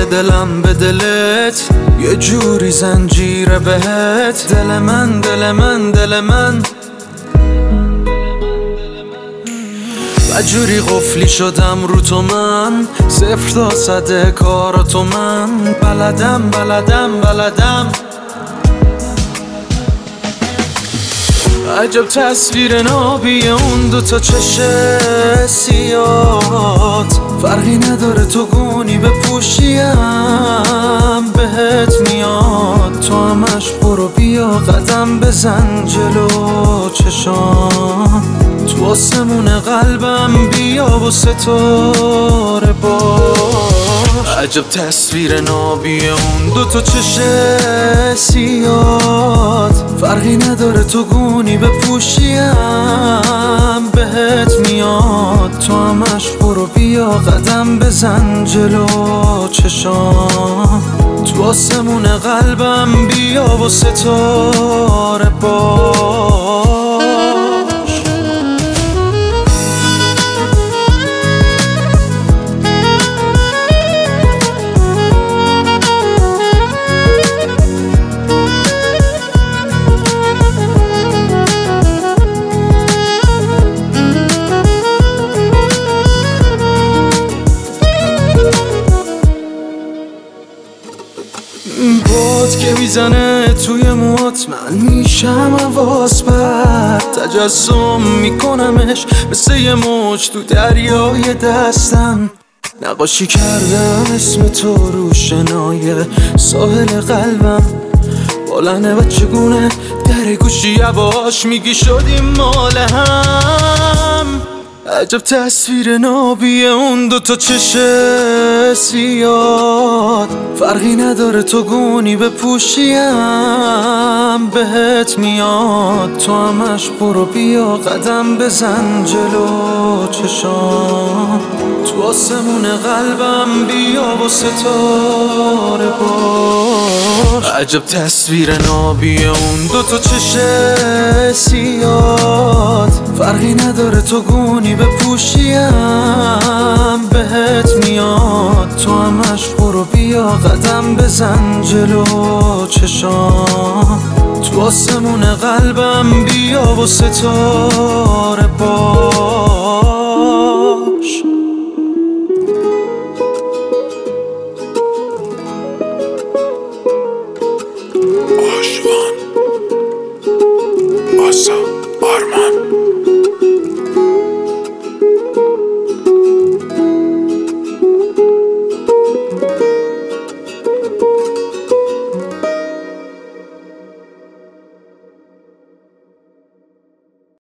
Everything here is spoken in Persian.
دلم به دلت یه جوری زنجیره بهت. دل من دل من دل من و جوری قفلی شدم رو تو من. 0 تا 100 کاراتو من بلدم بلدم بلدم. عجب تصویر نابی اون 2 تا چش سیات. فرقی نداره تو گونی بپوشیم بهت میاد. تو همش برو بیا قدم بزن جلو چشام. تو آسمون قلبم بیا و ستاره باش. عجب تصویر نابی اون 2 تا چش سیات. فرقی نداره تو گونی بپوشیم بهت میاد. تو همش برو بیا قدم بزن جلو چشام. تو آسمون قلبم بیا و ستاره باش. باد که میزنه توی موات من میشم حواس بر. تجسم میکنمش مثل یه موج تو دریای دستم. نقاشی کردم اسم تو رو شنای ساحل قلبم. بلنه و چگونه در گوشی یواش میگی شدیم مال هم. عجب تصویر نابی اون 2 تا چش سیاد. فرقی نداره تو گونی بپوشیم بهت میاد. تو همش برو بیا قدم بزن جلو چشام. تو آسمون قلبم بیا و ستاره باش. عجب تصویر نابی اون 2 تا چش سیاد. فرقی نداره تو گونی بپوشیم بهت میاد. تو همش برو بیا قدم بزن جلو چشام. تو آسمون قلبم بیا و ستاره باش. آشوان